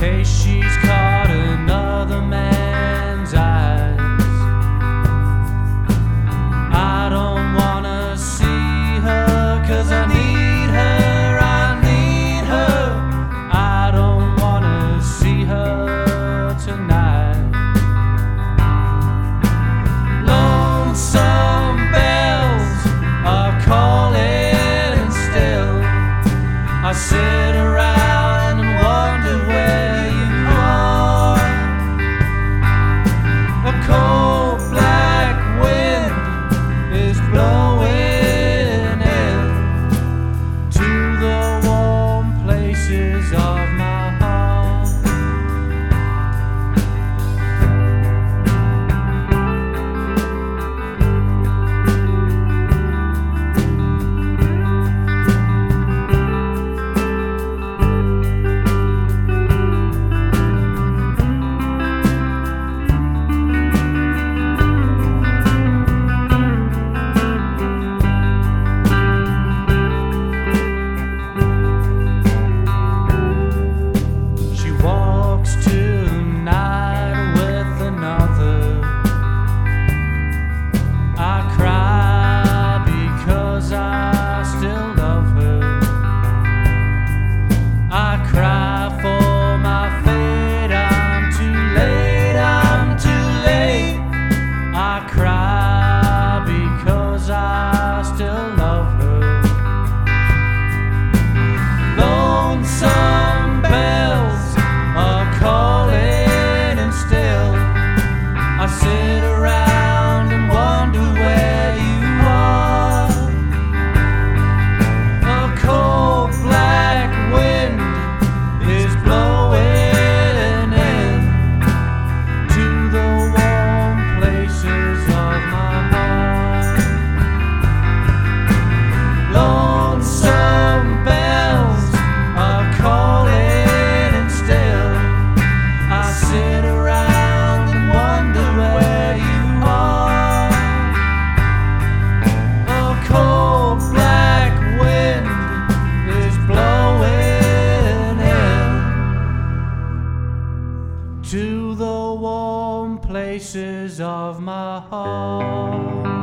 case she's caught another man's eyes. I don't wanna see her, 'cause I need her, I need her. I don't wanna see her tonight. Lonesome bells are calling still. I sit around and wonder where you are. A cold black wind is blowing in to the warm places of my heart. I sit around and wonder where you are. A cold black wind is blowing in to the warm places of my heart. Lonesome bells are calling and still I sit around and wonder where you are. A cold black wind is blowing in to the warm places of my heart.